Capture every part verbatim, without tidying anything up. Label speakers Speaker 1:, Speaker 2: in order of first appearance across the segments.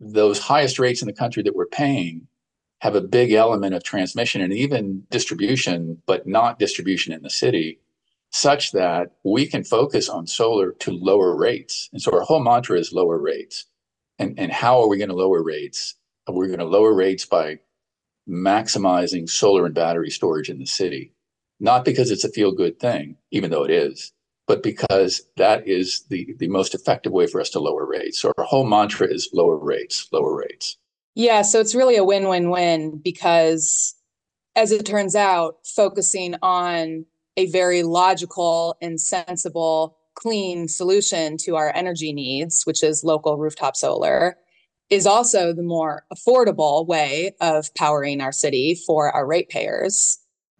Speaker 1: those highest rates in the country that we're paying have a big element of transmission and even distribution, but not distribution in the city, such that we can focus on solar to lower rates. And so our whole mantra is lower rates. And, and how are we going to lower rates? We're going to lower rates by maximizing solar and battery storage in the city, not because it's a feel-good thing, even though it is, but because that is the, the most effective way for us to lower rates. So our whole mantra is lower rates, lower rates.
Speaker 2: Yeah, so it's really a win-win-win because, as it turns out, focusing on a very logical and sensible, clean solution to our energy needs, which is local rooftop solar, is also the more affordable way of powering our city for our ratepayers.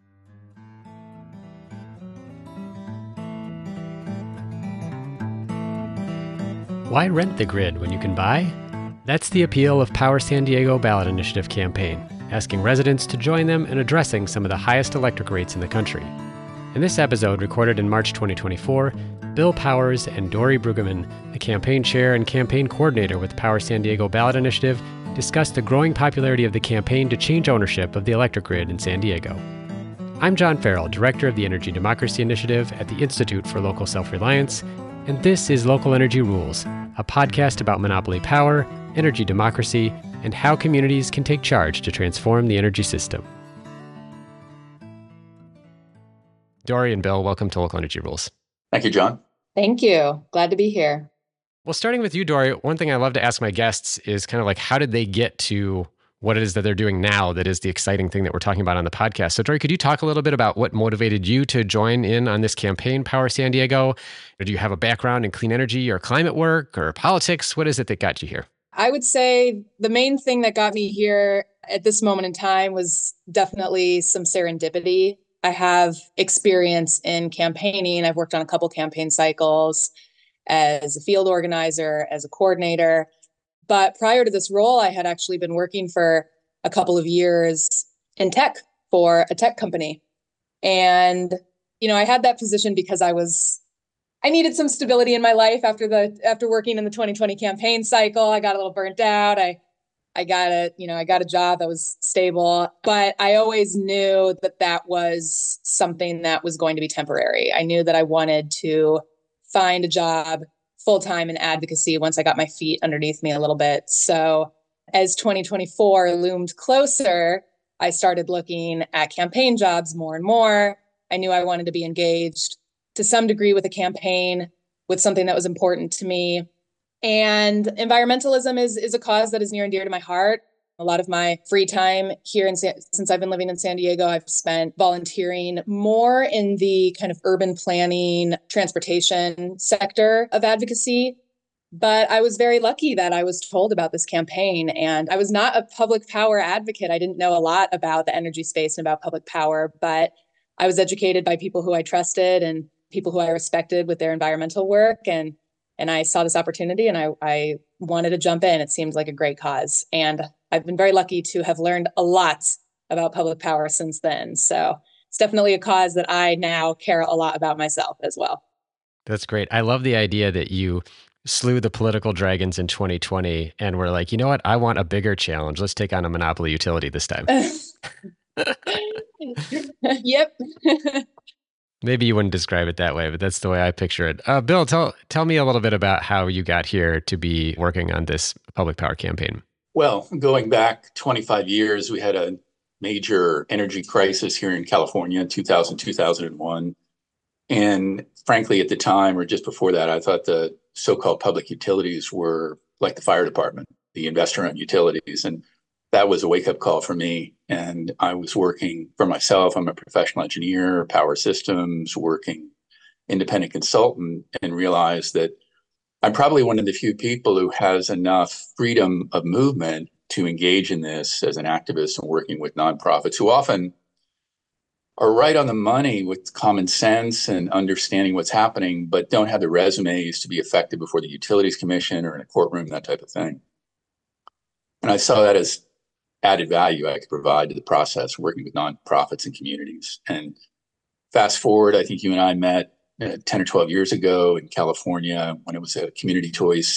Speaker 3: Why rent the grid when you can buy? That's the appeal of Power San Diego ballot initiative campaign, asking residents to join them in addressing some of the highest electric rates in the country. In this episode, recorded in March twenty twenty-four, Bill Powers and Dory Brueggemann, the campaign chair and campaign coordinator with Power San Diego ballot initiative, discussed the growing popularity of the campaign to change ownership of the electric grid in San Diego. I'm John Farrell, director of the Energy Democracy Initiative at the Institute for Local Self-Reliance, and this is Local Energy Rules, a podcast about monopoly power, energy democracy, and how communities can take charge to transform the energy system. Dory and Bill, welcome to Local Energy Rules.
Speaker 1: Thank you, John.
Speaker 2: Thank you. Glad to be here.
Speaker 3: Well, starting with you, Dory, one thing I love to ask my guests is kind of like, how did they get to what it is that they're doing now that is the exciting thing that we're talking about on the podcast? So, Dory, could you talk a little bit about what motivated you to join in on this campaign, Power San Diego? Or do you have a background in clean energy or climate work or politics? What is it that got you here?
Speaker 2: I would say the main thing that got me here at this moment in time was definitely some serendipity. I have experience in campaigning. I've worked on a couple campaign cycles as a field organizer, as a coordinator. But prior to this role, I had actually been working for a couple of years in tech for a tech company. And, you know, I had that position because I was, I needed some stability in my life after the, after working in the twenty twenty campaign cycle. I got a little burnt out. I, I got a, you know, I got a job that was stable, but I always knew that that was something that was going to be temporary. I knew that I wanted to find a job full-time in advocacy once I got my feet underneath me a little bit. So as twenty twenty-four loomed closer, I started looking at campaign jobs more and more. I knew I wanted to be engaged to some degree with a campaign, with something that was important to me. And environmentalism is, is a cause that is near and dear to my heart. A lot of my free time here, in San, since I've been living in San Diego, I've spent volunteering more in the kind of urban planning, transportation sector of advocacy. But I was very lucky that I was told about this campaign. And I was not a public power advocate. I didn't know a lot about the energy space and about public power, but I was educated by people who I trusted and people who I respected with their environmental work. And And I saw this opportunity and I, I wanted to jump in. It seemed like a great cause. And I've been very lucky to have learned a lot about public power since then. So it's definitely a cause that I now care a lot about myself as well.
Speaker 3: That's great. I love the idea that you slew the political dragons in twenty twenty and were like, you know what? I want a bigger challenge. Let's take on a monopoly utility this time.
Speaker 2: Yep.
Speaker 3: Maybe you wouldn't describe it that way, but that's the way I picture it. Uh, Bill, tell tell me a little bit about how you got here to be working on this public power campaign.
Speaker 1: Well, going back twenty-five years, we had a major energy crisis here in California in two thousand, two thousand one. And frankly, at the time or just before that, I thought the so-called public utilities were like the fire department, the investor-owned utilities. And that was a wake-up call for me. And I was working for myself. I'm a professional engineer, power systems, working independent consultant, and realized that I'm probably one of the few people who has enough freedom of movement to engage in this as an activist and working with nonprofits who often are right on the money with common sense and understanding what's happening, but don't have the resumes to be effective before the Utilities Commission or in a courtroom, that type of thing. And I saw that as added value I could provide to the process, working with nonprofits and communities. And fast forward, I think you and I met uh, ten or twelve years ago in California when it was a community choice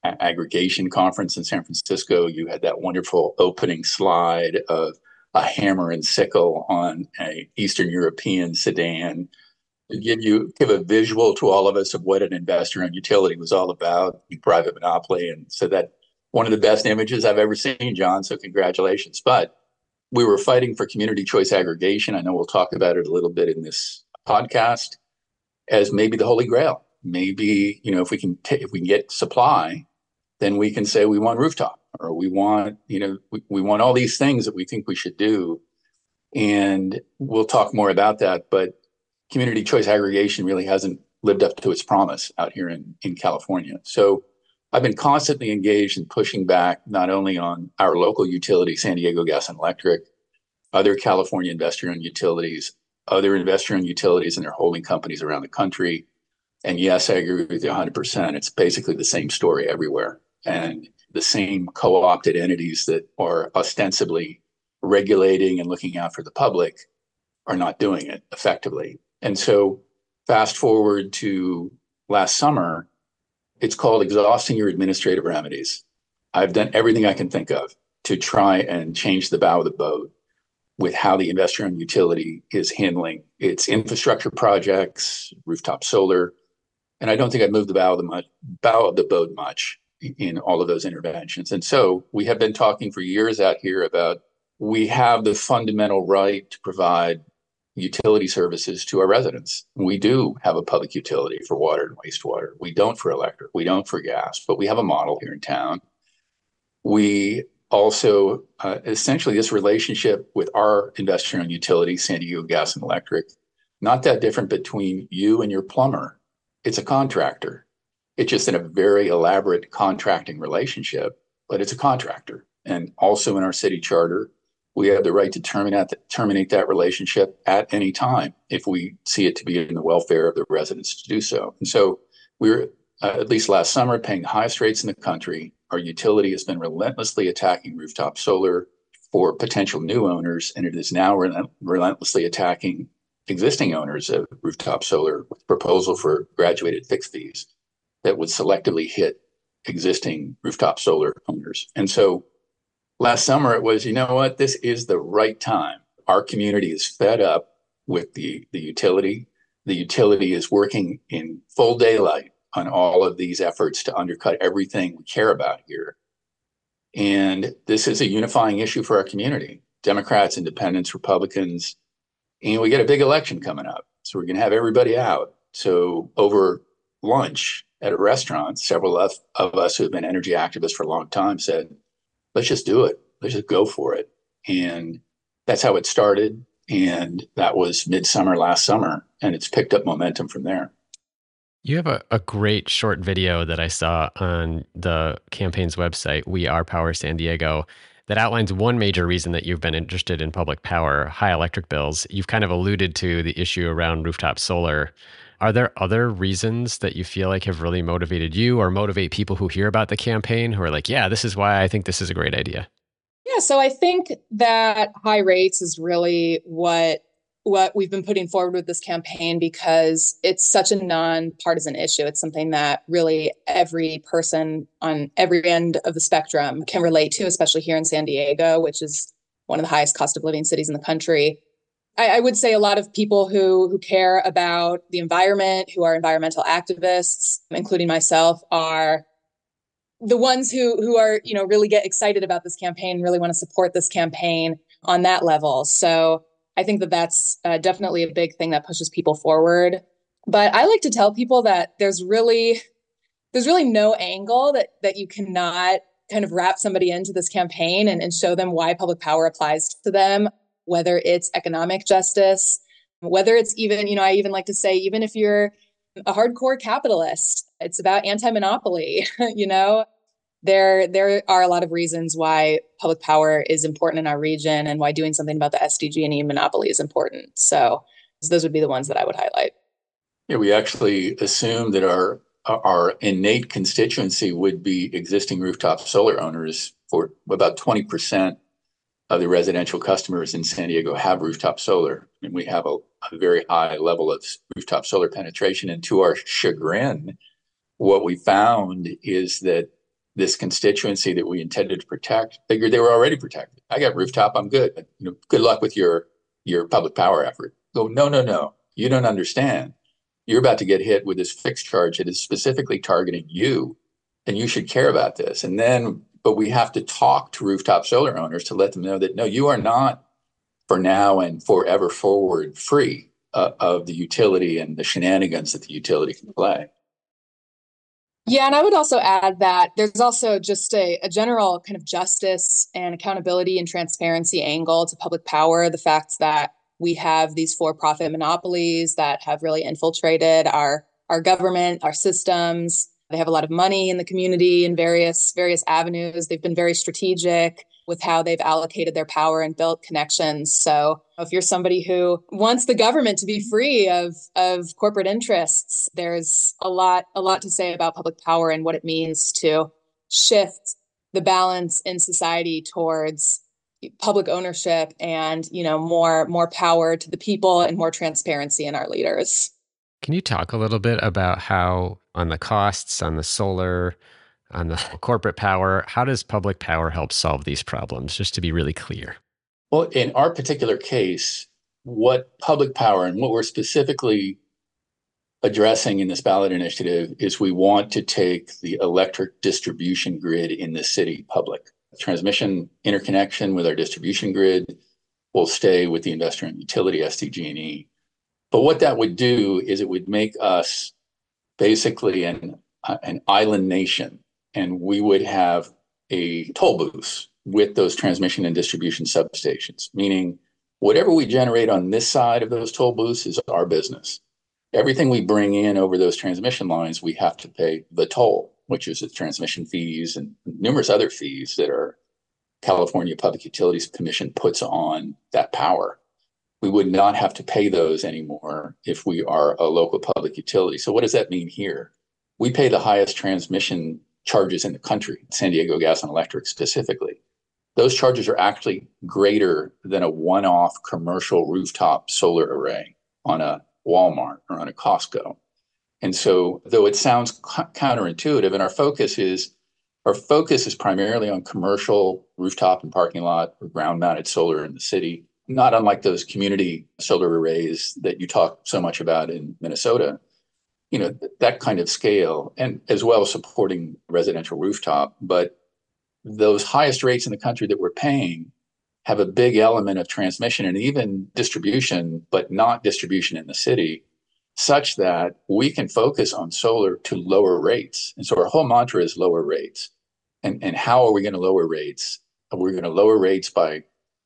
Speaker 1: a- aggregation conference in San Francisco, you had that wonderful opening slide of a hammer and sickle on a Eastern European sedan to give you give a visual to all of us of what an investor-owned utility was all about, private monopoly. And so that one of the best images I've ever seen, John. So congratulations. But we were fighting for community choice aggregation. I know we'll talk about it a little bit in this podcast as maybe the holy grail. Maybe, you know, if we can t- if we can get supply, then we can say we want rooftop, or we want, you know, we, we want all these things that we think we should do. And we'll talk more about that. But community choice aggregation really hasn't lived up to its promise out here in, in California. So I've been constantly engaged in pushing back not only on our local utility, San Diego Gas and Electric, other California investor-owned utilities, other investor-owned utilities and their holding companies around the country. And yes, I agree with you one hundred percent. It's basically the same story everywhere. And the same co-opted entities that are ostensibly regulating and looking out for the public are not doing it effectively. And so fast forward to last summer, it's called exhausting your administrative remedies. I've done everything I can think of to try and change the bow of the boat with how the investor-owned utility is handling its infrastructure projects, rooftop solar. And I don't think I've moved the bow of the, much, bow of the boat much in all of those interventions. And so we have been talking for years out here about we have the fundamental right to provide utility services to our residents. We do have a public utility for water and wastewater. We don't for electric. We don't for gas, but we have a model here in town. We also, uh, essentially this relationship with our investor-owned utility, San Diego Gas and Electric, not that different between you and your plumber. It's a contractor. It's just in a very elaborate contracting relationship, but it's a contractor. And also in our city charter, we have the right to terminate, terminate that relationship at any time if we see it to be in the welfare of the residents to do so. And so we were, uh, at least last summer, paying the highest rates in the country. Our utility has been relentlessly attacking rooftop solar for potential new owners, and it is now relent- relentlessly attacking existing owners of rooftop solar with proposal for graduated fixed fees that would selectively hit existing rooftop solar owners. And so last summer, it was, you know what, this is the right time. Our community is fed up with the, the utility. The utility is working in full daylight on all of these efforts to undercut everything we care about here. And this is a unifying issue for our community, Democrats, Independents, Republicans, and we get a big election coming up. So we're going to have everybody out. So over lunch at a restaurant, several of, of us who have been energy activists for a long time said, let's just do it. Let's just go for it. And that's how it started. And that was midsummer last summer. And it's picked up momentum from there.
Speaker 3: You have a, a great short video that I saw on the campaign's website, We Are Power San Diego, that outlines one major reason that you've been interested in public power, high electric bills. You've kind of alluded to the issue around rooftop solar. Are there other reasons that you feel like have really motivated you or motivate people who hear about the campaign who are like, yeah, this is why I think this is a great idea?
Speaker 2: Yeah, so I think that high rates is really what what we've been putting forward with this campaign because it's such a nonpartisan issue. It's something that really every person on every end of the spectrum can relate to, especially here in San Diego, which is one of the highest cost of living cities in the country. I, I would say a lot of people who who care about the environment, who are environmental activists, including myself, are the ones who who are, you know, really get excited about this campaign, really want to support this campaign on that level. So I think that that's uh, definitely a big thing that pushes people forward. But I like to tell people that there's really there's really no angle that that you cannot kind of wrap somebody into this campaign and, and show them why public power applies to them, whether it's economic justice, whether it's even, you know, I even like to say, even if you're a hardcore capitalist, it's about anti-monopoly, you know? There, there are a lot of reasons why public power is important in our region and why doing something about the S D G and E monopoly is important. So those would be the ones that I would highlight.
Speaker 1: Yeah, we actually assume that our our innate constituency would be existing rooftop solar owners. For about twenty percent of the residential customers in San Diego have rooftop solar. I mean, we have a, a very high level of rooftop solar penetration. And to our chagrin, what we found is that this constituency that we intended to protect, figured they were already protected. I got rooftop, I'm good. You know, good luck with your your public power effort. Go, no, no, no. You don't understand. You're about to get hit with this fixed charge that is specifically targeting you, and you should care about this. And then, but we have to talk to rooftop solar owners to let them know that, no, you are not for now and forever forward free uh, of the utility and the shenanigans that the utility can play.
Speaker 2: Yeah, and I would also add that there's also just a, a general kind of justice and accountability and transparency angle to public power. The fact that we have these for-profit monopolies that have really infiltrated our, our government, our systems. They have a lot of money in the community in various, various avenues. They've been very strategic with how they've allocated their power and built connections. So if you're somebody who wants the government to be free of, of corporate interests, there's a lot, a lot to say about public power and what it means to shift the balance in society towards public ownership and, you know, more, more power to the people and more transparency in our leaders.
Speaker 3: Can you talk a little bit about how on the costs, on the solar, on the corporate power, how does public power help solve these problems, just to be really clear?
Speaker 1: Well, in our particular case, what public power and what we're specifically addressing in this ballot initiative is we want to take the electric distribution grid in the city public. Transmission interconnection with our distribution grid will stay with the investor and utility, S D G and E. But what that would do is it would make us basically an, uh, an island nation. And we would have a toll booth with those transmission and distribution substations, meaning whatever we generate on this side of those toll booths is our business. Everything we bring in over those transmission lines, we have to pay the toll, which is the transmission fees and numerous other fees that our California Public Utilities Commission puts on that power. We would not have to pay those anymore if we are a local public utility. So what does that mean here? We pay the highest transmission charges in the country, San Diego Gas and Electric specifically. Those charges are actually greater than a one-off commercial rooftop solar array on a Walmart or on a Costco. And so, though it sounds c- counterintuitive, and our focus is our focus is primarily on commercial rooftop and parking lot or ground-mounted solar in the city, not unlike those community solar arrays that you talk so much about in Minnesota. You know, that kind of scale, and as well as supporting residential rooftop. But those highest rates in the country that we're paying have a big element of transmission and even distribution, but not distribution in the city, such that we can focus on solar to lower rates. And so our whole mantra is lower rates. And, and how are we going to lower rates? We're going to lower rates by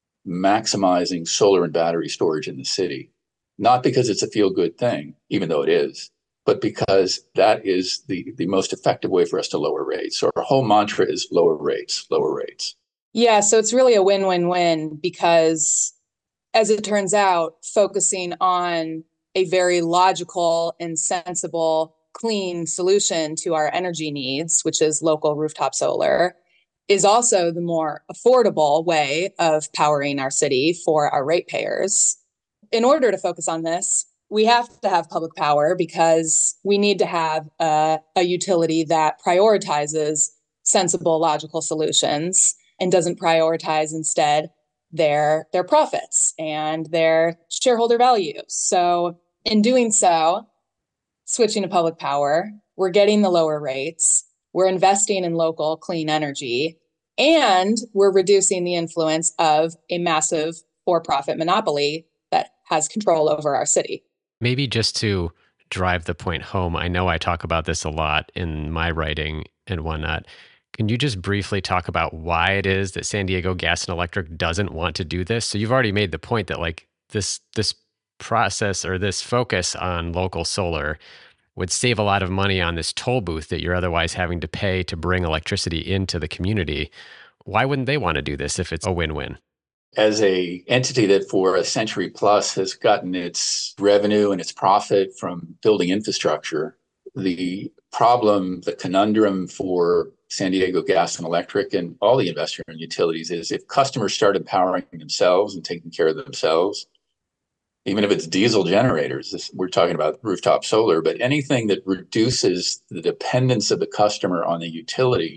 Speaker 1: maximizing solar and battery storage in the city, not because it's a feel-good thing, even though it is, but because that is the, the most effective way for us to lower rates. So our whole mantra is lower rates, lower rates.
Speaker 2: Yeah, so it's really a win-win-win because, as it turns out, focusing on a very logical and sensible, clean solution to our energy needs, which is local rooftop solar, is also the more affordable way of powering our city for our ratepayers. In order to focus on this, we have to have public power because we need to have a, a utility that prioritizes sensible, logical solutions and doesn't prioritize instead their, their profits and their shareholder value. So in doing so, switching to public power, we're getting the lower rates, we're investing in local clean energy, and we're reducing the influence of a massive for-profit monopoly that has control over our city.
Speaker 3: Maybe just to drive the point home, I know I talk about this a lot in my writing and whatnot. Can you just briefly talk about why it is that San Diego Gas and Electric doesn't want to do this? So you've already made the point that like this this process or this focus on local solar would save a lot of money on this toll booth that you're otherwise having to pay to bring electricity into the community. Why wouldn't they want to do this if it's a win-win?
Speaker 1: As a entity that for a century plus has gotten its revenue and its profit from building infrastructure, the problem, the conundrum for San Diego Gas and Electric and all the investor and utilities is if customers start empowering themselves and taking care of themselves, even if it's diesel generators, this, we're talking about rooftop solar, but anything that reduces the dependence of the customer on the utility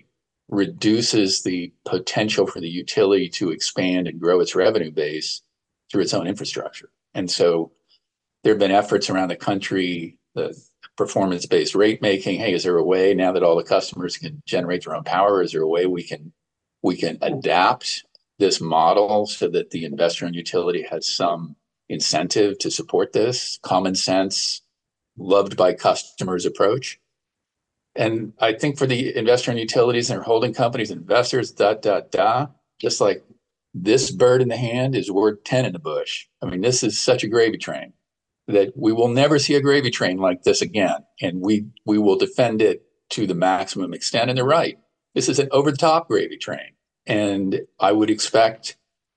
Speaker 1: reduces the potential for the utility to expand and grow its revenue base through its own infrastructure. And so there have been efforts around the country, the performance-based rate making. Hey, is there a way now that all the customers can generate their own power? Is there a way we can we can adapt this model so that the investor-owned utility has some incentive to support this common sense, loved by customers approach? And I think for the investor-owned utilities and their holding companies, investors, da da da, just like this bird in the hand is worth ten in the bush. I mean, this is such a gravy train that we will never see a gravy train like this again. And we we will defend it to the maximum extent. And they're right. This is an over-the-top gravy train. And I would expect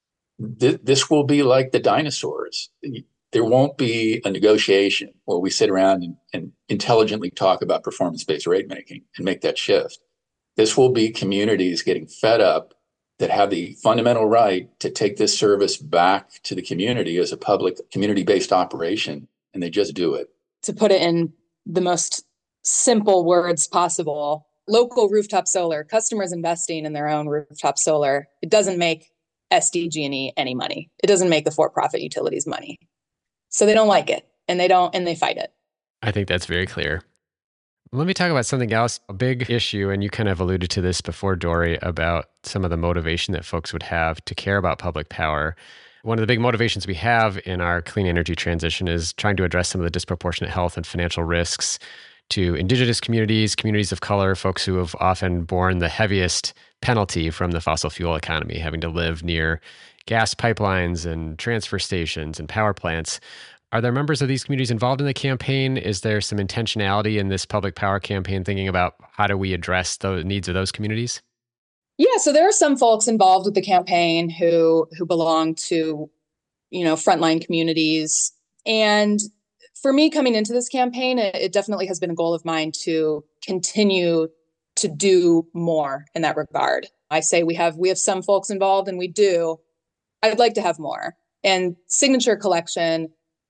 Speaker 1: th- this will be like the dinosaurs. There won't be a negotiation where we sit around and, and intelligently talk about performance-based rate making and make that shift. This will be communities getting fed up that have the fundamental right to take this service back to the community as a public community-based operation, and they just do it.
Speaker 2: To put it in the most simple words possible, local rooftop solar, customers investing in their own rooftop solar, it doesn't make S D G and E any money. It doesn't make the for-profit utilities money. So they don't like it, and they don't, and they fight it.
Speaker 3: I think that's very clear. Let me talk about something else, a big issue, and you kind of alluded to this before, Dory, about some of the motivation that folks would have to care about public power. One of the big motivations we have in our clean energy transition is trying to address some of the disproportionate health and financial risks to indigenous communities, communities of color, folks who have often borne the heaviest penalty from the fossil fuel economy, having to live near gas pipelines and transfer stations and power plants. Are there members of these communities involved in the campaign? Is there some intentionality in this public power campaign thinking about how do we address the needs of those communities?
Speaker 2: Yeah, so there are some folks involved with the campaign who who belong to, you know, frontline communities. And for me, coming into this campaign, it, it definitely has been a goal of mine to continue to do more in that regard. I say we have we have some folks involved, and we do. I'd like to have more. And signature collection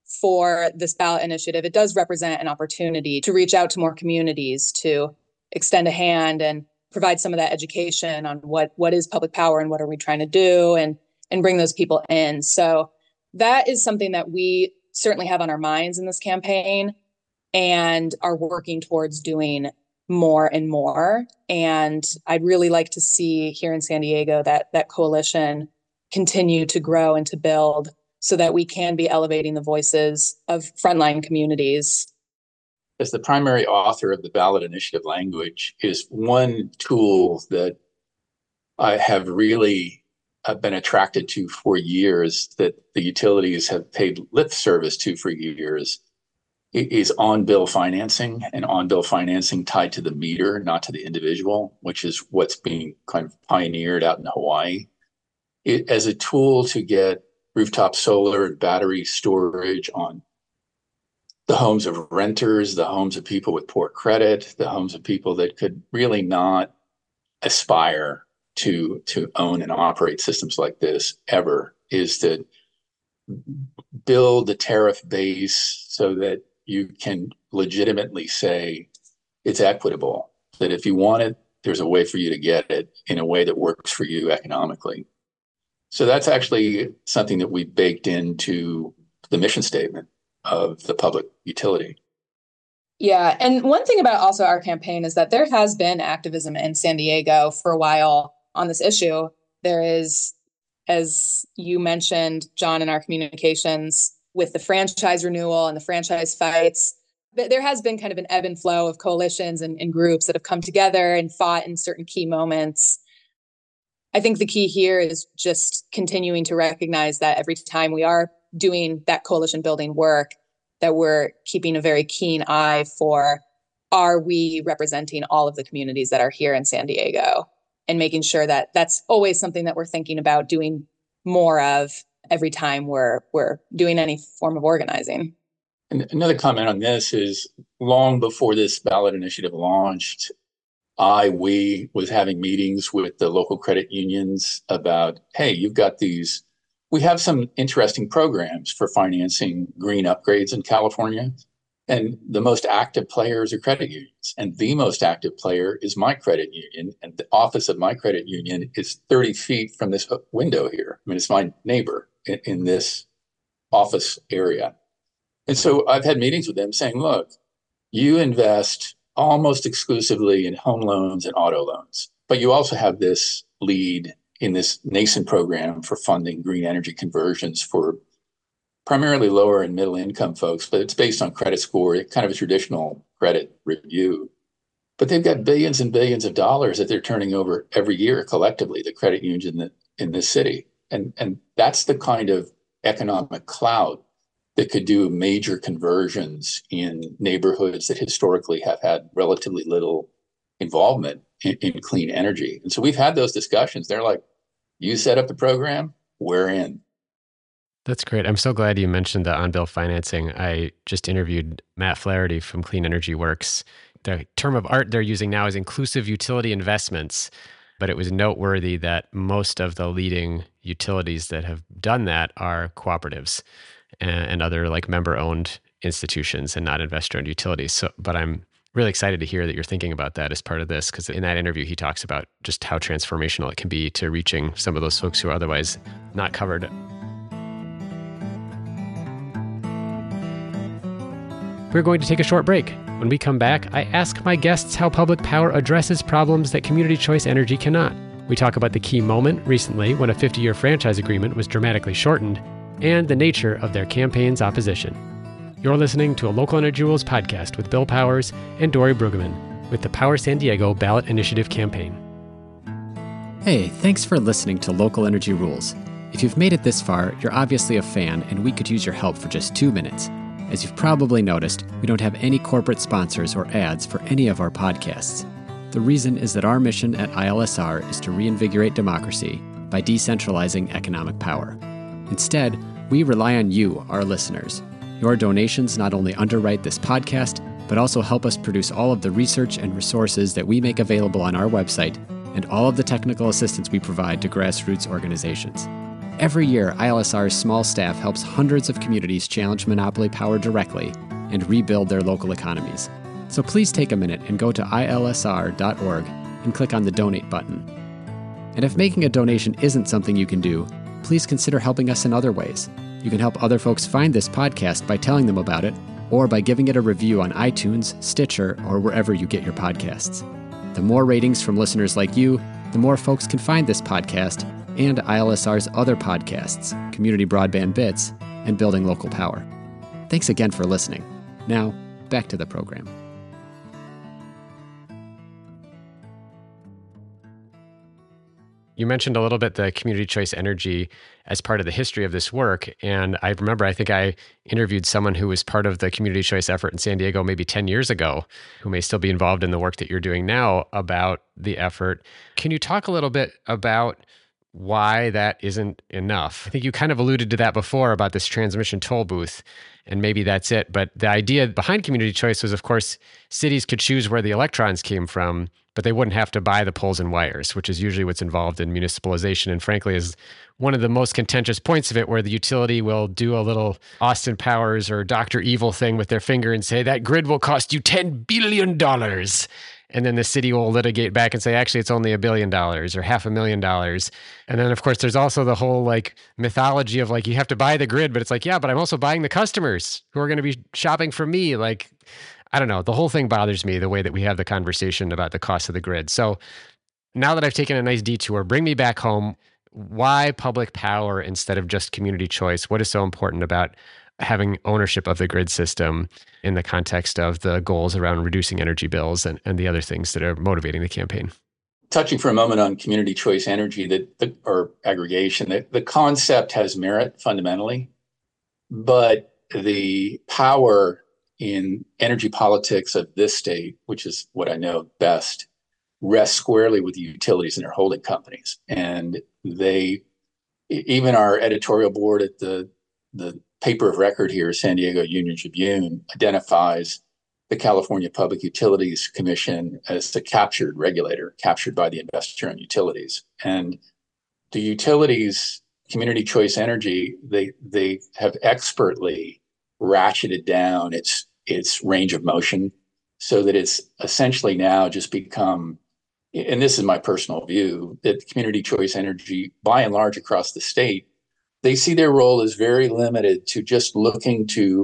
Speaker 2: for this ballot initiative, it does represent an opportunity to reach out to more communities, to extend a hand and provide some of that education on what, what is public power and what are we trying to do, and, and bring those people in. So that is something that we certainly have on our minds in this campaign and are working towards doing more and more. And I'd really like to see here in San Diego that that coalition continue to grow and to build, so that we can be elevating the voices of frontline communities.
Speaker 1: As the primary author of the ballot initiative language is one tool that I have really uh, been attracted to for years, that the utilities have paid lip service to for years, is on-bill financing, and on-bill financing tied to the meter, not to the individual, which is what's being kind of pioneered out in Hawaii. It, as a tool to get rooftop solar and battery storage on the homes of renters, the homes of people with poor credit, the homes of people that could really not aspire to, to own and operate systems like this ever, is to build the tariff base so that you can legitimately say it's equitable, that if you want it, there's a way for you to get it in a way that works for you economically. So that's actually something that we baked into the mission statement of the public utility.
Speaker 2: Yeah. And one thing about also our campaign is that there has been activism in San Diego for a while on this issue. There is, as you mentioned, John, in our communications with the franchise renewal and the franchise fights, there has been kind of an ebb and flow of coalitions and, and groups that have come together and fought in certain key moments. I think the key here is just continuing to recognize that every time we are doing that coalition building work, that we're keeping a very keen eye for, are we representing all of the communities that are here in San Diego, and making sure that that's always something that we're thinking about doing more of every time we're we're doing any form of organizing.
Speaker 1: And another comment on this is, long before this ballot initiative launched, I, we was having meetings with the local credit unions about, hey, you've got these, we have some interesting programs for financing green upgrades in California. And the most active players are credit unions. And the most active player is my credit union. And the office of my credit union is thirty feet from this window here. I mean, it's my neighbor in, in this office area. And so I've had meetings with them saying, look, you invest almost exclusively in home loans and auto loans, but you also have this lead in this nascent program for funding green energy conversions for primarily lower and middle income folks, but it's based on credit score, kind of a traditional credit review. But they've got billions and billions of dollars that they're turning over every year collectively, the credit unions in, the, in this city. And, and that's the kind of economic clout that could do major conversions in neighborhoods that historically have had relatively little involvement in, in clean energy. And so we've had those discussions. They're like, you set up the program, we're in.
Speaker 3: That's great. I'm so glad you mentioned the on-bill financing. I just interviewed Matt Flaherty from Clean Energy Works. The term of art they're using now is inclusive utility investments, but it was noteworthy that most of the leading utilities that have done that are cooperatives and, and other like member-owned institutions and not investor-owned utilities. So, but I'm really excited to hear that you're thinking about that as part of this, because in that interview, he talks about just how transformational it can be to reaching some of those folks who are otherwise not covered. We're going to take a short break. When we come back, I ask my guests how public power addresses problems that community choice energy cannot. We talk about the key moment recently when a fifty-year franchise agreement was dramatically shortened and the nature of their campaign's opposition. You're listening to a Local Energy Rules podcast with Bill Powers and Dory Brueggemann with the Power San Diego Ballot Initiative campaign.
Speaker 4: Hey, thanks for listening to Local Energy Rules. If you've made it this far, you're obviously a fan and we could use your help for just two minutes. As you've probably noticed, we don't have any corporate sponsors or ads for any of our podcasts. The reason is that our mission at I L S R is to reinvigorate democracy by decentralizing economic power. Instead, we rely on you, our listeners. Your donations not only underwrite this podcast, but also help us produce all of the research and resources that we make available on our website and all of the technical assistance we provide to grassroots organizations. Every year, I L S R's small staff helps hundreds of communities challenge monopoly power directly and rebuild their local economies. So please take a minute and go to I L S R dot org and click on the donate button. And if making a donation isn't something you can do, please consider helping us in other ways. You can help other folks find this podcast by telling them about it, or by giving it a review on iTunes, Stitcher, or wherever you get your podcasts. The more ratings from listeners like you, the more folks can find this podcast and I L S R's other podcasts, Community Broadband Bits, and Building Local Power. Thanks again for listening. Now, back to the program.
Speaker 3: You mentioned a little bit the community choice energy as part of the history of this work. And I remember, I think I interviewed someone who was part of the community choice effort in San Diego maybe ten years ago, who may still be involved in the work that you're doing now about the effort. Can you talk a little bit about why that isn't enough? I think you kind of alluded to that before about this transmission toll booth, and maybe that's it. But the idea behind community choice was, of course, cities could choose where the electrons came from, but they wouldn't have to buy the poles and wires, which is usually what's involved in municipalization. And frankly, is one of the most contentious points of it, where the utility will do a little Austin Powers or Doctor Evil thing with their finger and say, that grid will cost you ten billion dollars. And then the city will litigate back and say, actually, it's only a billion dollars or half a million dollars. And then, of course, there's also the whole like mythology of like, you have to buy the grid, but it's like, yeah, but I'm also buying the customers who are going to be shopping from me. Like, I don't know. The whole thing bothers me, the way that we have the conversation about the cost of the grid. So now that I've taken a nice detour, bring me back home. Why public power instead of just community choice? What is so important about having ownership of the grid system in the context of the goals around reducing energy bills and, and the other things that are motivating the campaign?
Speaker 1: Touching for a moment on community choice energy, that the, or aggregation, the, the concept has merit fundamentally, but the power in energy politics of this state, which is what I know best, rests squarely with the utilities and their holding companies. And they, even our editorial board at the, the paper of record here, San Diego Union Tribune, identifies the California Public Utilities Commission as the captured regulator, captured by the investor-owned utilities. And the utilities, community choice energy, they they have expertly ratcheted down its its range of motion, so that it's essentially now just become, and this is my personal view, that community choice energy, by and large across the state, they see their role as very limited to just looking to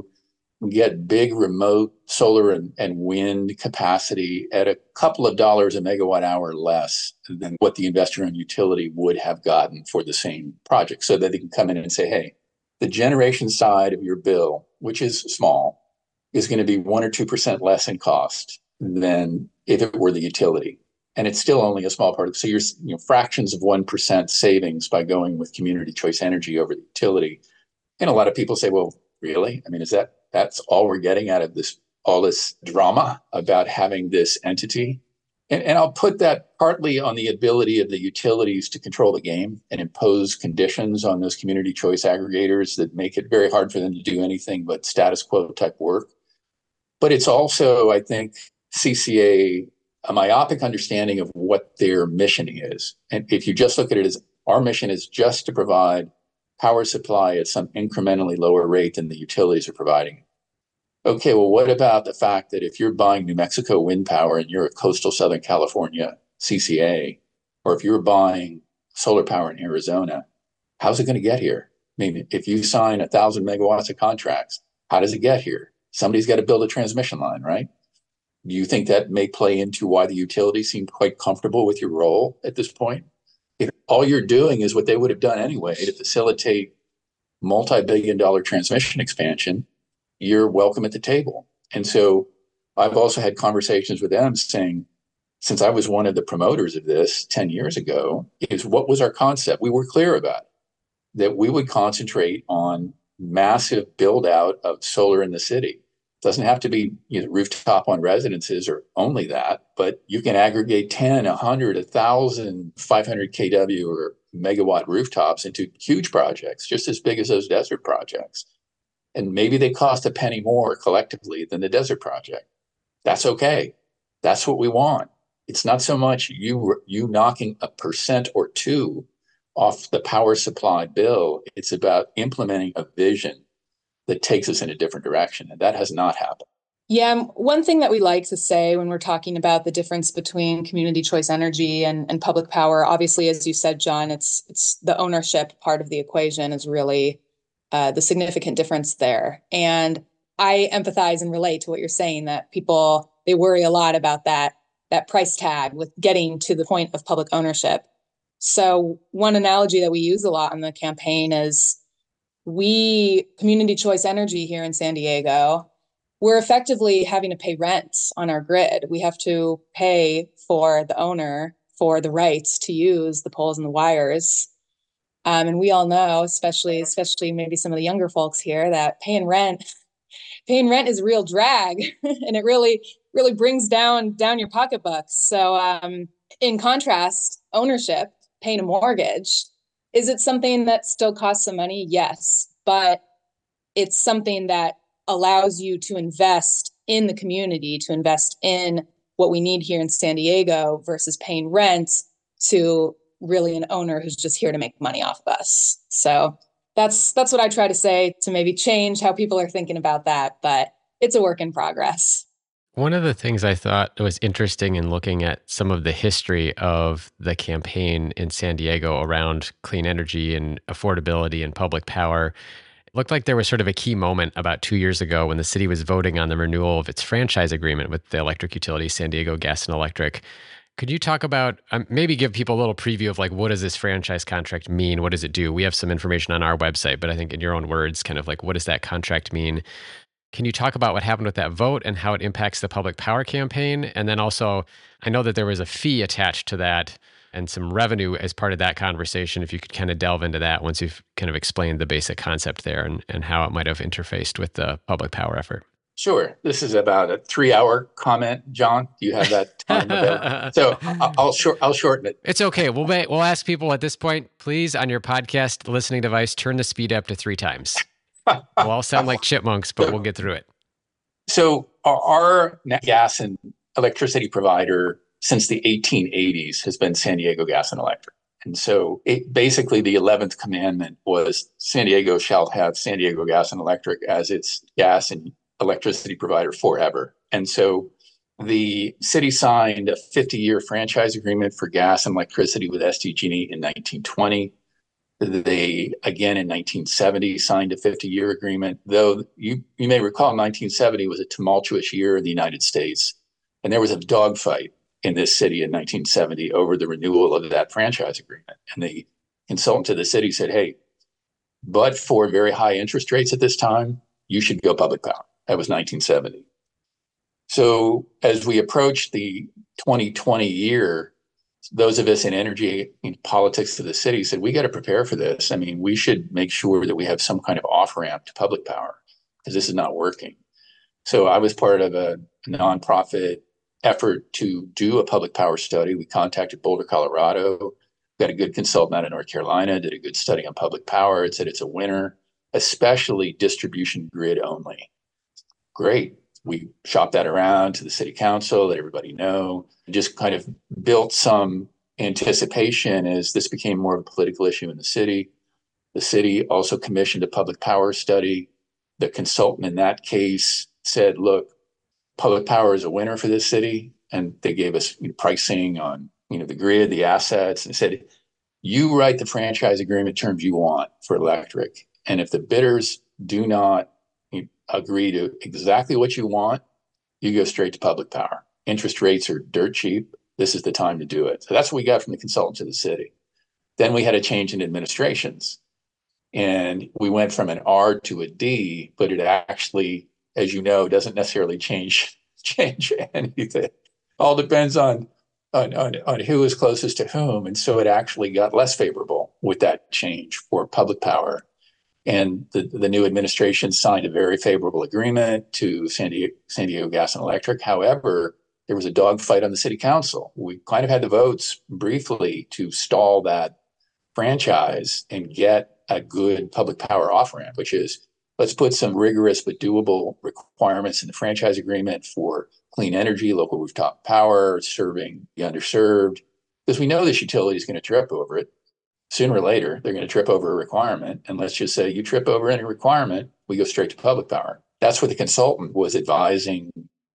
Speaker 1: get big remote solar and, and wind capacity at a couple of dollars a megawatt hour less than what the investor-owned utility would have gotten for the same project, so that they can come in and say, hey, the generation side of your bill, which is small, is going to be one or two percent less in cost than if it were the utility. And it's still only a small part of it. So you're, you know, fractions of one percent savings by going with community choice energy over the utility. And a lot of people say, well, really? I mean, is that, that's all we're getting out of this, all this drama about having this entity? And, and I'll put that partly on the ability of the utilities to control the game and impose conditions on those community choice aggregators that make it very hard for them to do anything but status quo type work. But it's also, I think, C C A, a myopic understanding of what their mission is. And if you just look at it as our mission is just to provide power supply at some incrementally lower rate than the utilities are providing. Okay, well, what about the fact that if you're buying New Mexico wind power and you're a coastal Southern California C C A, or if you're buying solar power in Arizona, how's it going to get here? I mean, if you sign a thousand megawatts of contracts, how does it get here? Somebody's got to build a transmission line, right? Do you think that may play into why the utilities seem quite comfortable with your role at this point? If all you're doing is what they would have done anyway to facilitate multi-billion dollar transmission expansion, you're welcome at the table. And so I've also had conversations with them saying, since I was one of the promoters of this ten years ago, is what was our concept? We were clear about it, that we would concentrate on massive build out of solar in the city. It doesn't have to be, you know, rooftop on residences or only that, but you can aggregate ten, one hundred, one thousand, five hundred kilowatt or megawatt rooftops into huge projects, just as big as those desert projects. And maybe they cost a penny more collectively than the desert project. That's okay. That's what we want. It's not so much you you knocking a percent or two off the power supply bill. It's about implementing a vision that takes us in a different direction. And that has not happened.
Speaker 2: Yeah, one thing that we like to say when we're talking about the difference between community choice energy and, and public power, obviously, as you said, John, it's it's the ownership part of the equation is really uh, the significant difference there. And I empathize and relate to what you're saying, that people, they worry a lot about that, that price tag with getting to the point of public ownership. So one analogy that we use a lot in the campaign is we, community choice energy here in San Diego, we're effectively having to pay rents on our grid. We have to pay for the owner for the rights to use the poles and the wires. Um, and we all know, especially, especially maybe some of the younger folks here, that paying rent, paying rent is a real drag, and it really, really brings down down your pocketbooks. So, um, in contrast, ownership, paying a mortgage, is it something that still costs some money? Yes, but it's something that allows you to invest in the community, to invest in what we need here in San Diego versus paying rent to really an owner who's just here to make money off of us. So that's that's what I try to say, to maybe change how people are thinking about that, but it's a work in progress.
Speaker 3: One of the things I thought was interesting in looking at some of the history of the campaign in San Diego around clean energy and affordability and public power, it looked like there was sort of a key moment about two years ago when the city was voting on the renewal of its franchise agreement with the electric utility, San Diego Gas and Electric. Could you talk about, um, maybe give people a little preview of like, what does this franchise contract mean? What does it do? We have some information on our website, but I think in your own words, kind of like, what does that contract mean? Can you talk about what happened with that vote and how it impacts the public power campaign? And then also, I know that there was a fee attached to that and some revenue as part of that conversation. If you could kind of delve into that once you've kind of explained the basic concept there and, and how it might have interfaced with the public power effort.
Speaker 1: Sure. This is about a three-hour comment, John. Do you have that time available? So I'll short, I'll shorten it.
Speaker 3: It's okay. We'll be, we'll ask people at this point, please, on your podcast listening device, turn the speed up to three times. We'll all sound like chipmunks, but we'll get through it.
Speaker 1: So our, our gas and electricity provider since the eighteen eighties has been San Diego Gas and Electric. And so it, basically the eleventh commandment was San Diego shall have San Diego Gas and Electric as its gas and electricity provider forever. And so the city signed a fifty-year franchise agreement for gas and electricity with S D G and E in nineteen twenty. They, again, in nineteen seventy, signed a fifty-year agreement, though you, you may recall nineteen seventy was a tumultuous year in the United States. And there was a dogfight in this city in nineteen seventy over the renewal of that franchise agreement. And the consultant to the city said, hey, but for very high interest rates at this time, you should go public power. That was nineteen seventy. So as we approach the twenty twenty year, those of us in energy and politics of the city said, we got to prepare for this. I mean, we should make sure that we have some kind of off-ramp to public power because this is not working. So I was part of a nonprofit effort to do a public power study. We contacted Boulder, Colorado, got a good consultant out of North Carolina, did a good study on public power. It said it's a winner, especially distribution grid only. Great. We shopped that around to the city council, let everybody know, just kind of built some anticipation as this became more of a political issue in the city. The city also commissioned a public power study. The consultant in that case said, look, public power is a winner for this city. And they gave us pricing on, you know, the grid, the assets, and said, you write the franchise agreement terms you want for electric. And if the bidders do not agree to exactly what you want, you go straight to public power. Interest rates are dirt cheap. This is the time to do it. So that's what we got from the consultant to the city. Then we had a change in administrations. And we went from an R to a D, but it actually, as you know, doesn't necessarily change change anything. All depends on, on, on, on who is closest to whom. And so it actually got less favorable with that change for public power. And the, the new administration signed a very favorable agreement to San Diego, San Diego Gas and Electric. However, there was a dogfight on the city council. We kind of had the votes briefly to stall that franchise and get a good public power off-ramp, which is let's put some rigorous but doable requirements in the franchise agreement for clean energy, local rooftop power, serving the underserved, because we know this utility is going to trip over it. Sooner or later, they're going to trip over a requirement. And let's just say you trip over any requirement, we go straight to public power. That's what the consultant was advising.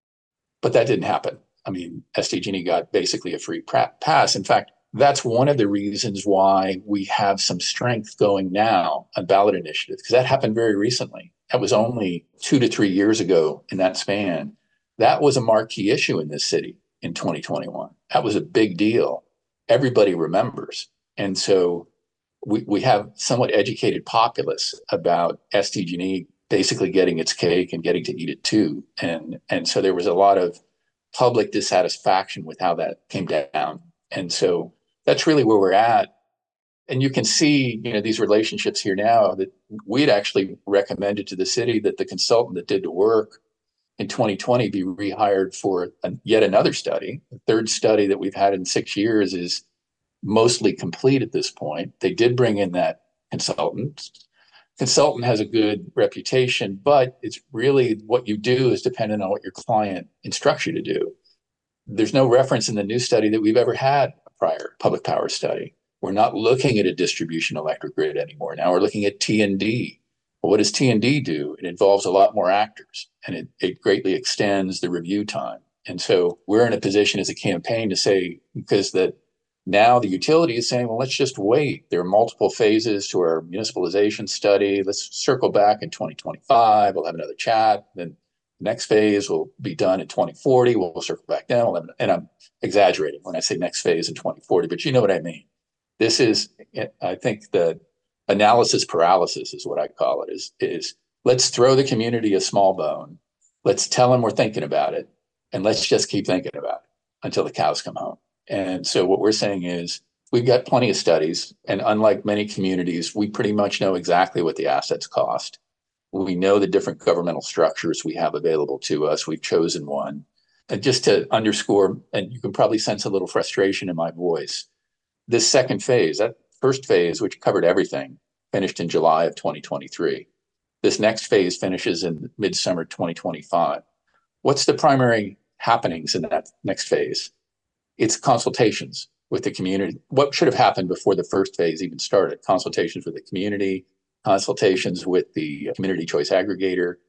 Speaker 1: But that didn't happen. I mean, S D G and E got basically a free pass. In fact, that's one of the reasons why we have some strength going now on ballot initiatives, because that happened very recently. That was only two to three years ago in that span. That was a marquee issue in this city in twenty twenty-one. That was a big deal. Everybody remembers. And so we, we have somewhat educated populace about S D G and E basically getting its cake and getting to eat it too. And, and so there was a lot of public dissatisfaction with how that came down. And so that's really where we're at. And you can see, you know, these relationships here now that we'd actually recommended to the city that the consultant that did the work in twenty twenty be rehired for a, yet another study. The third study that we've had in six years is mostly complete at this point. They did bring in that consultant. Consultant has a good reputation, but it's really what you do is dependent on what your client instructs you to do. There's no reference in the new study that we've ever had a prior public power study. We're not looking at a distribution electric grid anymore. Now we're looking at T and D. Well, what does T and D do? It involves a lot more actors, and it, it greatly extends the review time. And so we're in a position as a campaign to say, because that now the utility is saying, well, let's just wait. There are multiple phases to our municipalization study. Let's circle back in twenty twenty-five. We'll have another chat. Then the next phase will be done in twenty forty. We'll circle back down. We'll have, and I'm exaggerating when I say next phase in twenty forty, but you know what I mean. This is, I think the analysis paralysis is what I call it, is, is let's throw the community a small bone. Let's tell them we're thinking about it. And let's just keep thinking about it until the cows come home. And so what we're saying is we've got plenty of studies, and unlike many communities, we pretty much know exactly what the assets cost. We know the different governmental structures we have available to us. We've chosen one. And just to underscore, and you can probably sense a little frustration in my voice, this second phase, that first phase, which covered everything, finished in July of twenty twenty-three. This next phase finishes in midsummer twenty twenty-five. What's the primary happenings in that next phase? It's consultations with the community. What should have happened before the first phase even started? Consultations with the community, consultations with the community choice aggregator.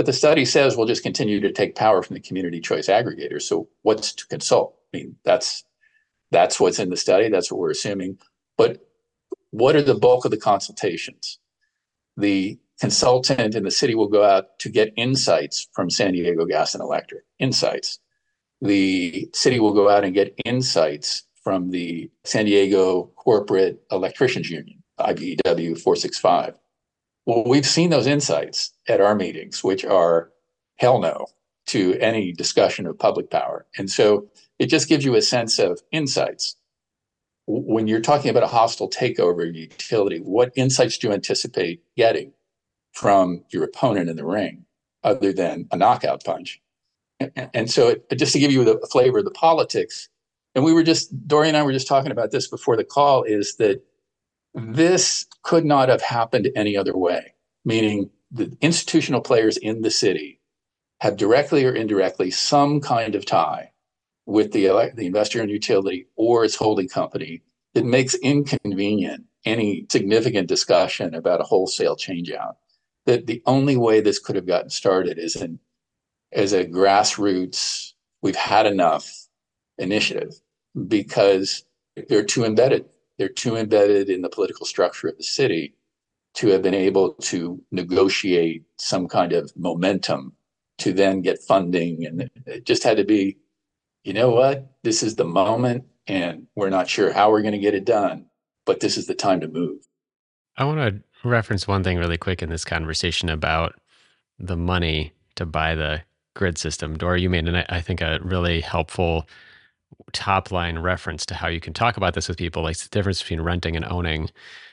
Speaker 1: But the study says we'll just continue to take power from the community choice aggregators. So what's to consult? I mean, that's that's what's in the study. That's what we're assuming. But what are the bulk of the consultations? The consultant in the city will go out to get insights from San Diego Gas and Electric, insights. The city will go out and get insights from the San Diego Corporate Electricians Union, I B E W four sixty-five. Well, we've seen those insights at our meetings, which are hell no to any discussion of public power. And so it just gives you a sense of insights. When you're talking about a hostile takeover of utility, what insights do you anticipate getting from your opponent in the ring other than a knockout punch? And, and so it, just to give you the flavor of the politics, and we were just, Dori and I were just talking about this before the call, is that this could not have happened any other way, meaning the institutional players in the city have directly or indirectly some kind of tie with the, the investor in utility or its holding company that makes inconvenient any significant discussion about a wholesale change out. That the only way this could have gotten started is in as a grassroots, we've had enough initiative, because they're too embedded. They're too embedded in the political structure of the city to have been able to negotiate some kind of momentum to then get funding. And it just had to be, you know what, this is the moment and we're not sure how we're going to get it done, but this is the time to move.
Speaker 3: I want to reference one thing really quick in this conversation about the money to buy the grid system. Dori, you made, an, I think, a really helpful top line reference to how you can talk about this with people, like the difference between renting and owning.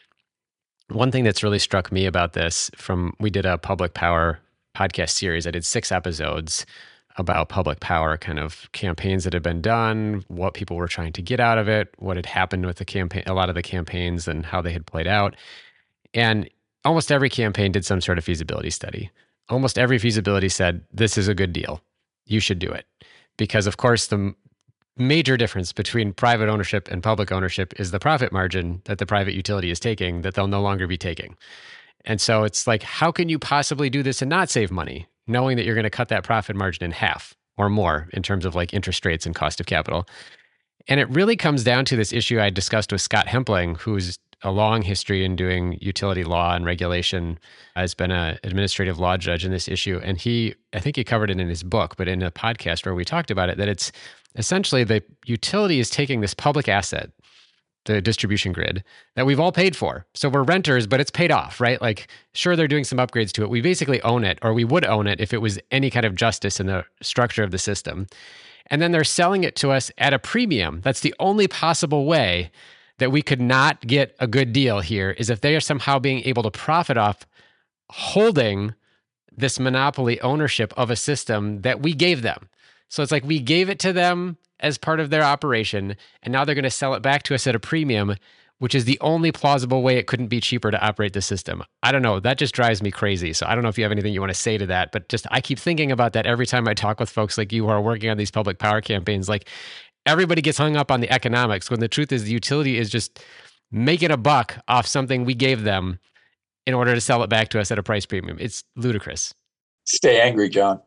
Speaker 3: One thing that's really struck me about this, from we did a public power podcast series. I did six episodes about public power, kind of campaigns that had been done, what people were trying to get out of it, what had happened with the campaign, a lot of the campaigns and how they had played out. And almost every campaign did some sort of feasibility study. Almost every feasibility said, this is a good deal. You should do it. Because of course, the major difference between private ownership and public ownership is the profit margin that the private utility is taking that they'll no longer be taking. And so it's like, how can you possibly do this and not save money, knowing that you're going to cut that profit margin in half or more in terms of like interest rates and cost of capital? And it really comes down to this issue I discussed with Scott Hempling, who's a long history in doing utility law and regulation, has been an administrative law judge in this issue. And he, I think he covered it in his book, but in a podcast where we talked about it, that it's essentially the utility is taking this public asset, the distribution grid, that we've all paid for. So we're renters, but it's paid off, right? Like, sure, they're doing some upgrades to it. We basically own it, or we would own it if it was any kind of justice in the structure of the system. And then they're selling it to us at a premium. That's the only possible way that we could not get a good deal here, is if they are somehow being able to profit off holding this monopoly ownership of a system that we gave them. So it's like we gave it to them as part of their operation, and now they're going to sell it back to us at a premium, which is the only plausible way it couldn't be cheaper to operate the system. I don't know. That just drives me crazy. So I don't know if you have anything you want to say to that, but just I keep thinking about that every time I talk with folks like you who are working on these public power campaigns. Like, everybody gets hung up on the economics when the truth is the utility is just making a buck off something we gave them in order to sell it back to us at a price premium. It's ludicrous.
Speaker 1: Stay angry, John.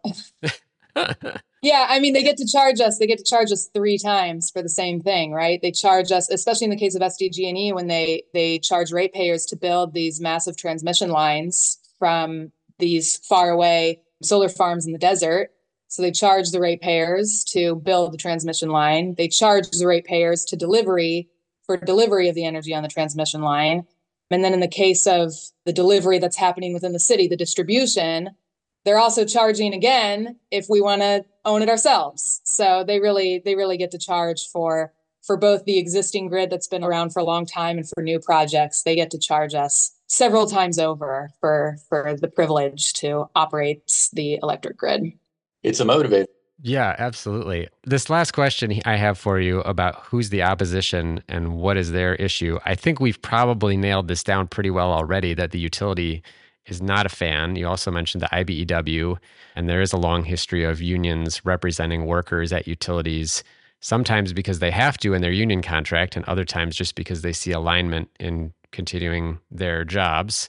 Speaker 2: Yeah, I mean, they get to charge us. They get to charge us three times for the same thing, right? They charge us, especially in the case of S D G and E, when they they charge ratepayers to build these massive transmission lines from these faraway solar farms in the desert. So they charge the ratepayers to build the transmission line. They charge the ratepayers to delivery for delivery of the energy on the transmission line. And then in the case of the delivery that's happening within the city, the distribution, they're also charging again if we want to own it ourselves. So they really they really get to charge for for both the existing grid that's been around for a long time and for new projects. They get to charge us several times over for for the privilege to operate the electric grid.
Speaker 1: It's a motivator.
Speaker 3: Yeah, absolutely. This last question I have for you about who's the opposition and what is their issue, I think we've probably nailed this down pretty well already, that the utility is not a fan. You also mentioned the I B E W, and there is a long history of unions representing workers at utilities, sometimes because they have to in their union contract, and other times just because they see alignment in continuing their jobs.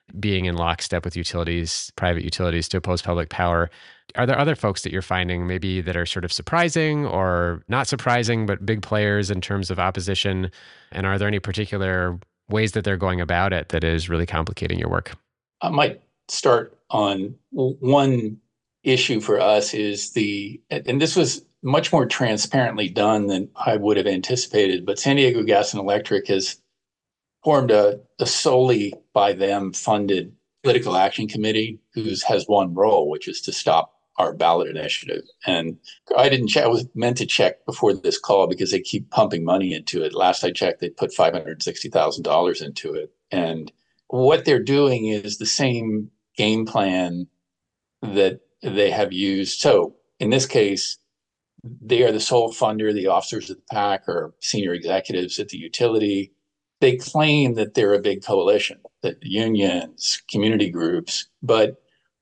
Speaker 3: being in lockstep with utilities, private utilities to oppose public power. Are there other folks that you're finding maybe that are sort of surprising or not surprising, but big players in terms of opposition? And are there any particular ways that they're going about it that is really complicating your work?
Speaker 1: I might start on one issue for us is the, and this was much more transparently done than I would have anticipated, but San Diego Gas and Electric has formed a, a solely by them funded political action committee who has one role, which is to stop our ballot initiative. And I didn't check, I was meant to check before this call because they keep pumping money into it. Last I checked, they put five hundred sixty thousand dollars into it. And what they're doing is the same game plan that they have used. So in this case, they are the sole funder. The officers of the PAC are senior executives at the utility. They claim that they're a big coalition, that unions, community groups, but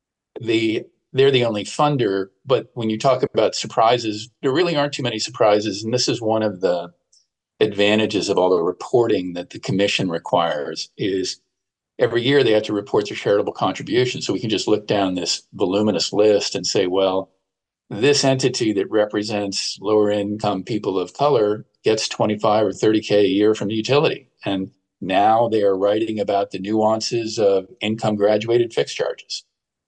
Speaker 1: the they're the only funder. But when you talk about surprises, there really aren't too many surprises. And this is one of the advantages of all the reporting that the commission requires is every year they have to report their charitable contributions. So we can just look down this voluminous list and say, well, this entity that represents lower income people of color gets twenty-five or thirty K a year from the utility. And now they are writing about the nuances of income graduated fixed charges.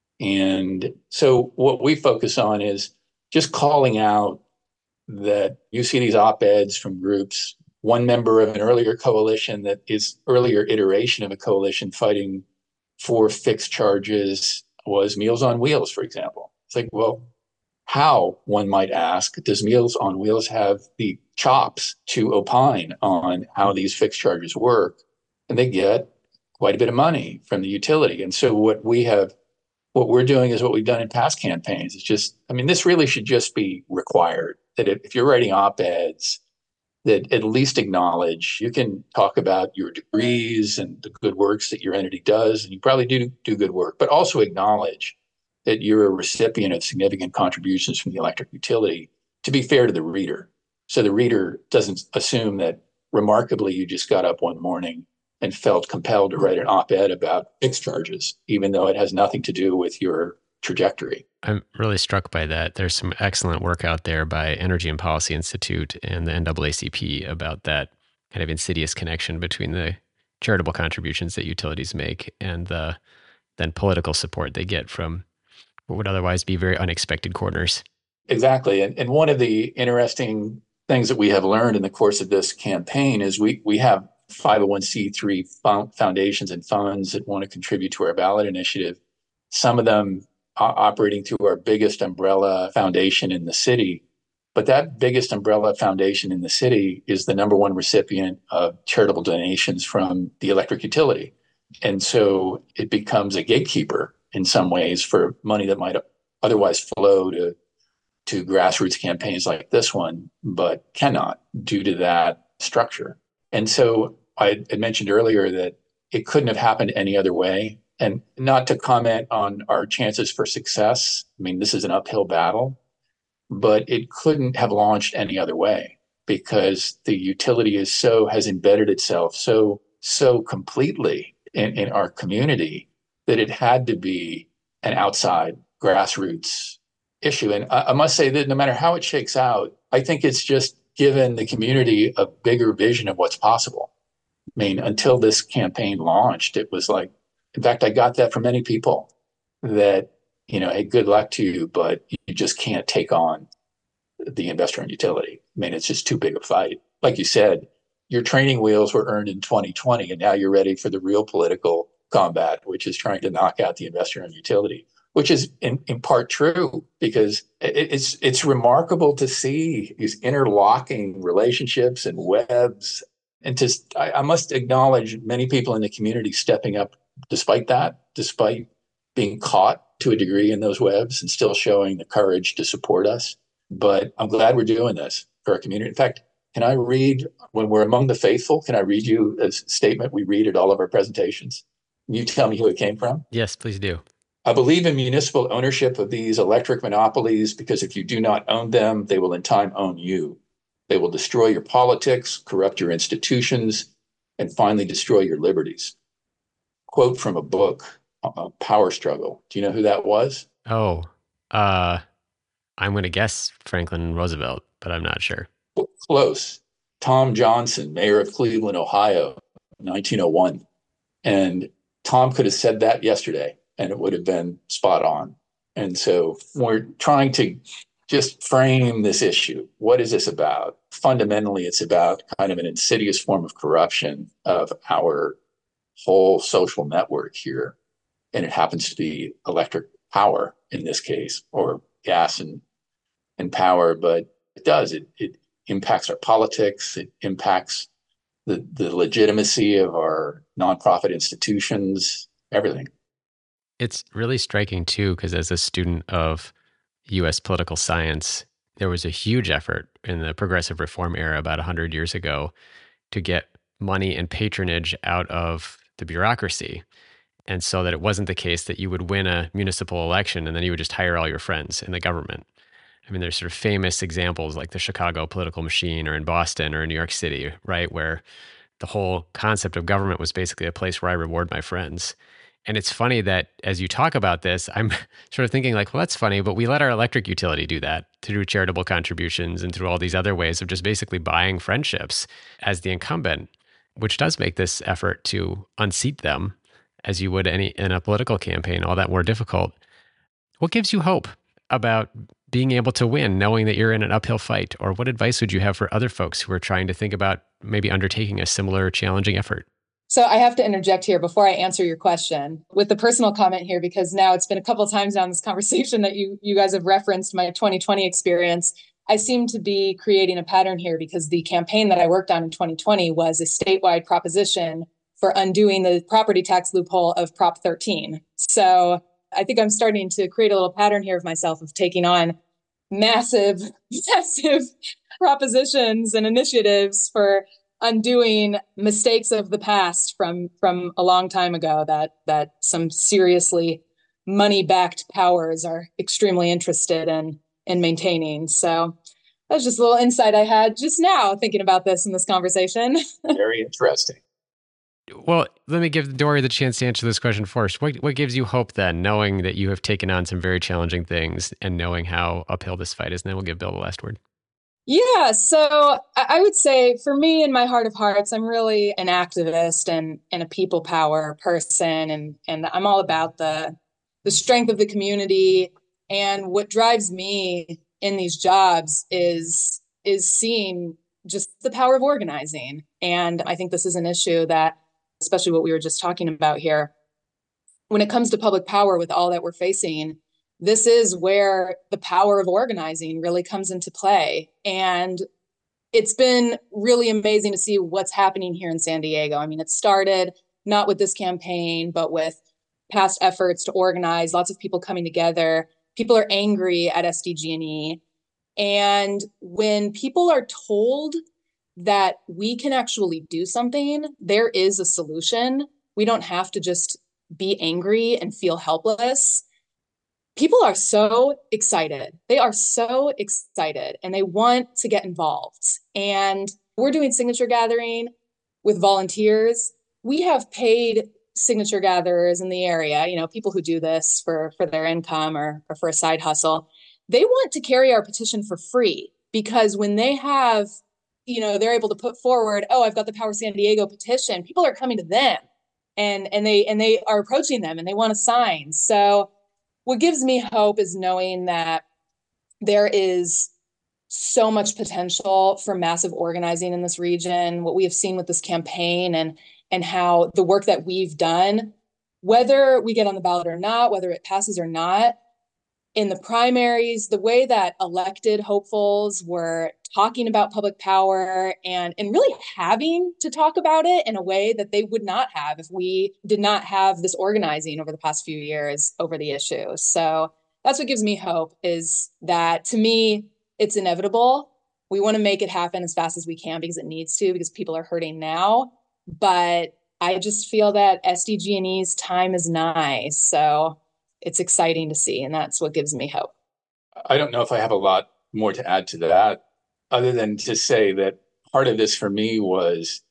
Speaker 1: And so what we focus on is just calling out that you see these op-eds from groups, one member of an earlier coalition that is earlier iteration of a coalition fighting for fixed charges was Meals on Wheels, for example. It's like, well, how, one might ask, does Meals on Wheels have the chops to opine on how these fixed charges work? And they get quite a bit of money from the utility. And so what we have, what we're doing is what we've done in past campaigns. It's just, I mean, this really should just be required that if you're writing op-eds, that at least acknowledge, you can talk about your degrees and the good works that your entity does, and you probably do do good work, but also acknowledge that you're a recipient of significant contributions from the electric utility to be fair to the reader. So the reader doesn't assume that remarkably you just got up one morning and felt compelled to write an op-ed about fixed charges, even though it has nothing to do with your trajectory.
Speaker 3: I'm really struck by that. There's some excellent work out there by Energy and Policy Institute and the N double A C P about that kind of insidious connection between the charitable contributions that utilities make and the then political support they get from what would otherwise be very unexpected corners.
Speaker 1: Exactly. And, and one of the interesting things that we have learned in the course of this campaign is we, we have five oh one c three foundations and funds that want to contribute to our ballot initiative. Some of them are operating through our biggest umbrella foundation in the city. But that biggest umbrella foundation in the city is the number one recipient of charitable donations from the electric utility. And so it becomes a gatekeeper in some ways for money that might otherwise flow to, to grassroots campaigns like this one, but cannot due to that structure. And so I had mentioned earlier that it couldn't have happened any other way. And not to comment on our chances for success. I mean, this is an uphill battle, but it couldn't have launched any other way because the utility is so, has embedded itself so, so completely in, in our community that it had to be an outside grassroots issue. And I, I must say that no matter how it shakes out, I think it's just given the community a bigger vision of what's possible. I mean, until this campaign launched, it was like, in fact, I got that from many people that, you know, hey, good luck to you, but you just can't take on the investor-owned utility. I mean, it's just too big a fight. Like you said, your training wheels were earned in twenty twenty, and now you're ready for the real political combat, which is trying to knock out the investor-owned utility, which is in, in part true because it, it's it's remarkable to see these interlocking relationships and webs. And to, I, I must acknowledge many people in the community stepping up despite that, despite being caught to a degree in those webs and still showing the courage to support us. But I'm glad we're doing this for our community. In fact, can I read, when we're among the faithful, can I read you a statement we read at all of our presentations? You tell me who it came from?
Speaker 3: Yes, please do.
Speaker 1: I believe in municipal ownership of these electric monopolies because if you do not own them, they will in time own you. They will destroy your politics, corrupt your institutions, and finally destroy your liberties. quote from a book, uh, Power Struggle. Do you know who that was?
Speaker 3: Oh, uh, I'm going to guess Franklin Roosevelt, but I'm not sure.
Speaker 1: Close. Tom Johnson, mayor of Cleveland, Ohio, nineteen oh one. And Tom could have said that yesterday and it would have been spot on. And so we're trying to just frame this issue. What is this about? Fundamentally, it's about kind of an insidious form of corruption of our whole social network here. And it happens to be electric power in this case, or gas and, and power, but it does. It, it impacts our politics. It impacts the, the legitimacy of our nonprofit institutions, everything.
Speaker 3: It's really striking too, because as a student of U S political science, there was a huge effort in the progressive reform era about one hundred years ago to get money and patronage out of the bureaucracy. And so that it wasn't the case that you would win a municipal election and then you would just hire all your friends in the government. I mean, there's sort of famous examples like the Chicago political machine, or in Boston or in New York City, right? Where the whole concept of government was basically a place where I reward my friends. And it's funny that as you talk about this, I'm sort of thinking like, well, that's funny, but we let our electric utility do that through charitable contributions and through all these other ways of just basically buying friendships as the incumbent, which does make this effort to unseat them, as you would any in a political campaign, all that more difficult. What gives you hope about being able to win, knowing that you're in an uphill fight? Or what advice would you have for other folks who are trying to think about maybe undertaking a similar challenging effort?
Speaker 2: So I have to interject here before I answer your question with the personal comment here, because now it's been a couple of times now in this conversation that you you guys have referenced my twenty twenty experience. I seem to be creating a pattern here because the campaign that I worked on in twenty twenty was a statewide proposition for undoing the property tax loophole of Prop thirteen. So I think I'm starting to create a little pattern here of myself of taking on massive, massive propositions and initiatives for undoing mistakes of the past from from a long time ago that that some seriously money-backed powers are extremely interested in in maintaining. So that's just a little insight I had just now thinking about this in this conversation.
Speaker 1: Very interesting.
Speaker 3: Well, let me give Dory the chance to answer this question first. What what gives you hope then, knowing that you have taken on some very challenging things and knowing how uphill this fight is? And then we'll give Bill the last word.
Speaker 2: Yeah, so I would say for me, in my heart of hearts, I'm really an activist and, and a people power person. And, and I'm all about the, the strength of the community. And what drives me in these jobs is, is seeing just the power of organizing. And I think this is an issue that, especially what we were just talking about here, when it comes to public power with all that we're facing, this is where the power of organizing really comes into play. And it's been really amazing to see what's happening here in San Diego. I mean, it started not with this campaign, but with past efforts to organize, lots of people coming together. People are angry at S D G and E. And when people are told that we can actually do something, there is a solution. We don't have to just be angry and feel helpless. People are so excited. They are so excited and they want to get involved. And we're doing signature gathering with volunteers. We have paid signature gatherers in the area, you know, people who do this for, for their income or, or for a side hustle. They want to carry our petition for free because when they have, you know, they're able to put forward, oh, I've got the Power San Diego petition. People are coming to them and, and they, and they are approaching them and they want to sign. So what gives me hope is knowing that there is so much potential for massive organizing in this region, what we have seen with this campaign and, and how the work that we've done, whether we get on the ballot or not, whether it passes or not, in the primaries, the way that elected hopefuls were talking about public power and, and really having to talk about it in a way that they would not have if we did not have this organizing over the past few years over the issue. So that's what gives me hope is that to me, it's inevitable. We want to make it happen as fast as we can because it needs to, because people are hurting now. But I just feel that S D G and E's time is nigh. So it's exciting to see. And that's what gives me hope.
Speaker 1: I don't know if I have a lot more to add to that, other than to say that part of this for me was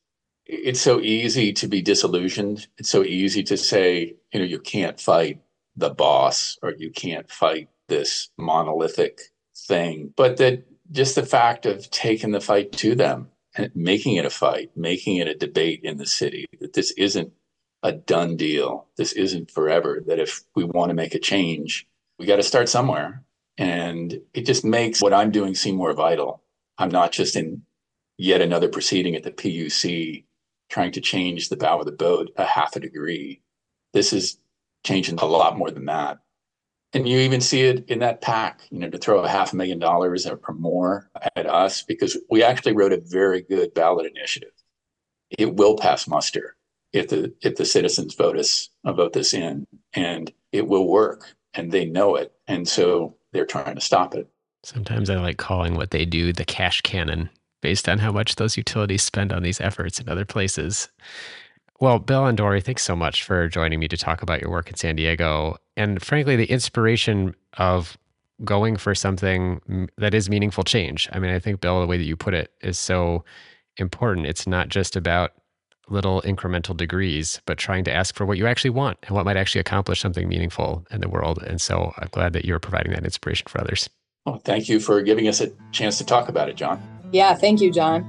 Speaker 1: it's so easy to be disillusioned. It's so easy to say, you know, you can't fight the boss or you can't fight this monolithic thing. But that just the fact of taking the fight to them and making it a fight, making it a debate in the city, that this isn't a done deal. This isn't forever, that if we want to make a change, we got to start somewhere. And it just makes what I'm doing seem more vital. I'm not just in yet another proceeding at the P U C trying to change the bow of the boat a half a degree. This is changing a lot more than that. And you even see it in that PAC, you know, to throw a half a million dollars or more at us, because we actually wrote a very good ballot initiative. It will pass muster if the if the citizens vote us vote this in, and it will work, and they know it, and so they're trying to stop it.
Speaker 3: Sometimes I like calling what they do the cash cannon, based on how much those utilities spend on these efforts in other places. Well, Bill and Dory, thanks so much for joining me to talk about your work in San Diego. And frankly, the inspiration of going for something that is meaningful change. I mean, I think, Bill, the way that you put it is so important. It's not just about little incremental degrees, but trying to ask for what you actually want and what might actually accomplish something meaningful in the world. And so I'm glad that you're providing that inspiration for others.
Speaker 1: Well, thank you for giving us a chance to talk about it, John.
Speaker 2: Yeah, thank you, John.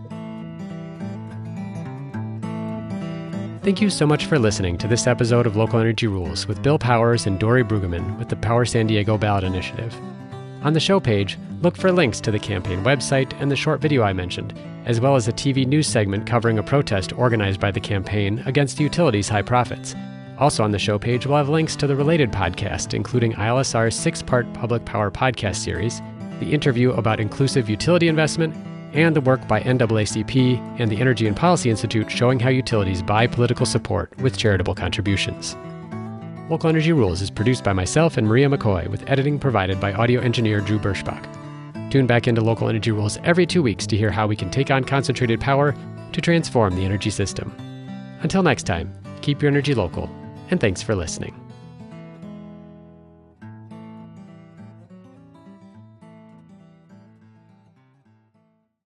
Speaker 3: Thank you so much for listening to this episode of Local Energy Rules with Bill Powers and Dory Brueggemann with the Power San Diego Ballot Initiative. On the show page, look for links to the campaign website and the short video I mentioned, as well as a T V news segment covering a protest organized by the campaign against the utilities' high profits. Also on the show page, we'll have links to the related podcast, including I L S R's six-part public power podcast series, the interview about inclusive utility investment, and the work by N double A C P and the Energy and Policy Institute showing how utilities buy political support with charitable contributions. Local Energy Rules is produced by myself and Maria McCoy, with editing provided by audio engineer Drew Berschbach. Tune back into Local Energy Rules every two weeks to hear how we can take on concentrated power to transform the energy system. Until next time, keep your energy local, and thanks for listening.